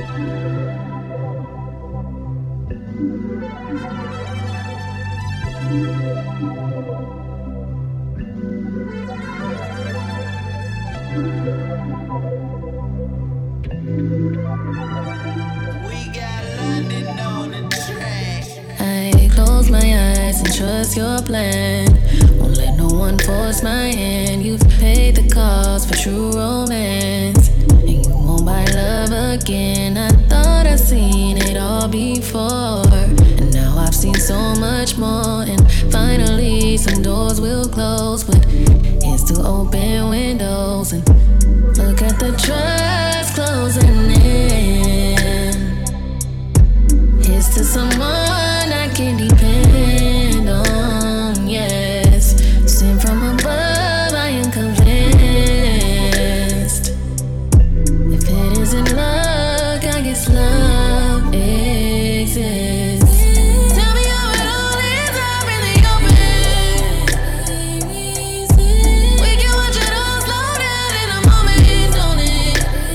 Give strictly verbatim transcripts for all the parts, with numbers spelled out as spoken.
I close my eyes and trust your plan. Won't let no one force my hand. You've paid the cost for true romance, and you won't buy love again. I thought I'd seen it all before, and now I've seen so much more. And finally some doors will close, but here's to open windows and look at the trust closing in. Here's to someone I can depend on, yes. Sent from above, I am convinced. If it isn't luck, I guess love exists. Tell me how it all ends up in the open. We can watch it all slow down in a moment, don't it?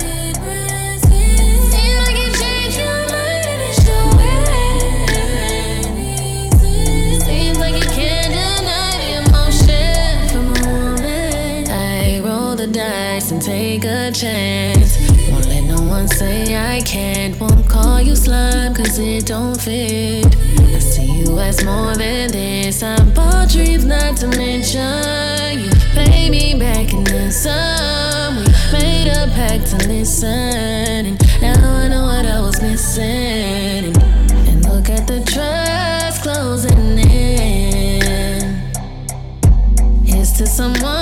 Seems like you changed your mind and it's showing. Seems like you can't deny the emotion from a woman. I roll the dice and take a chance. Won't let no one say I can't. Won't call you slime cause it don't fit. I see you as more than this. I bought dreams not to mention. You pay me back and then some. We made a pact to listen, and now I know what I was missing. And, and look at the trust closing in. Here's to someone